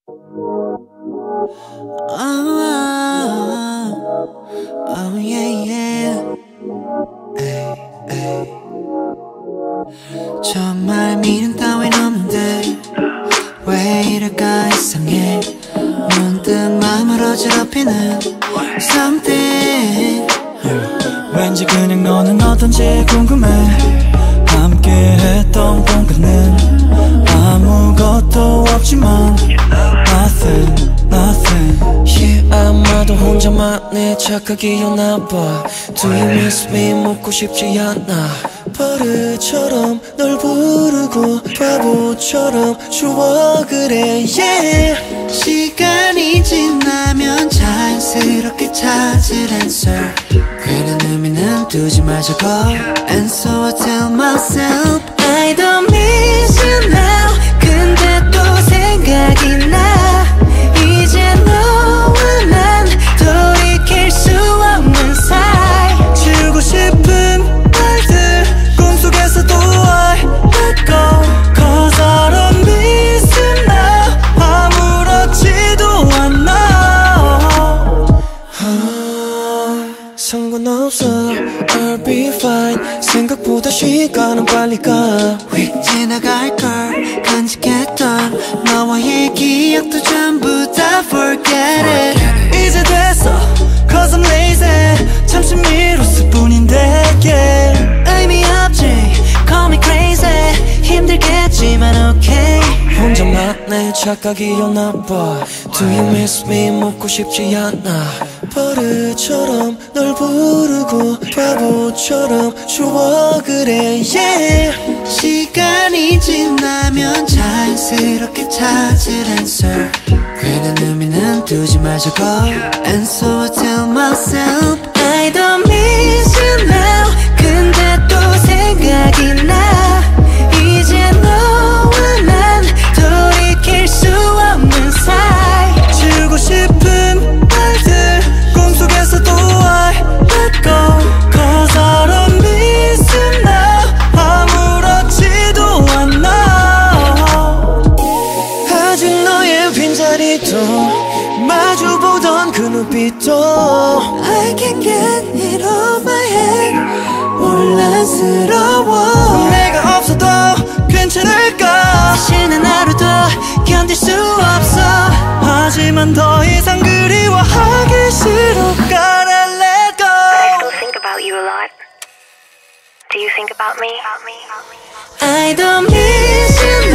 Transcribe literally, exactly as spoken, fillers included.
Oh, oh yeah, yeah. Ay, ay. 정말 미련 따윈 없는데 왜 이럴까 이상해. 문득 마음을 어지럽히는 something. 왠지 그냥 너는 어떤지 궁금해. 함께 했던 공간은 아무것도 없지만 Nothing, nothing. Yeah, 아마도 혼자만의 착각이었나봐. Do you miss me 묻고 싶지 않아. 버릇처럼 널 부르고 바보처럼 추억을 해. Yeah. 시간이 지나면 자연스럽게 찾을 answer. 괜한 의미는 두지 말자고. And so I tell myself I don't miss you now. 근데 또 생각이 나. 이제 너와 난 돌이킬 수 없는 사이. 지우고 싶은 말들 꿈속에서도 I let go. Cause I don't miss you now. 아무렇지도 않아. 아, 상관없어 I'll be fine. 생각보다 시간은 빨리 가. 휙 지나갈걸 간직했던 너와의 기억도 전부 다 forget it. 이제 됐어 Cause I'm lazy. 잠시 미뤘을 뿐인데 yeah. 의미 없지 call me crazy. 힘들겠지만 okay. 혼자만의 착각이었나봐. Do you miss me 묻고 싶지 않아. 버릇처럼 널 부르고 바보처럼 추억을 해. Yeah. 시간이 지나면 자연스럽게 찾을 answer. 괜한 의미는 두지 말자고. And so I tell myself I don't miss you now. 근데 또 생각이 나. 이제 너와 난 돌이킬 수 없는 사이. 지우고 싶은 말들 꿈속에서도 I let go. Cause I don't miss you now. 아무렇지도 않아. 아직 너의 빈자리도 마주보던 그 눈빛도 I can't get it off my head. 혼란스러워. 내가 없어도 괜찮을까. 다시는 하루도 견딜 수 없어. 하지만 더 이상 그리워하기 싫어. Gotta let go. I still think about you a lot. Do you think about me? I don't miss you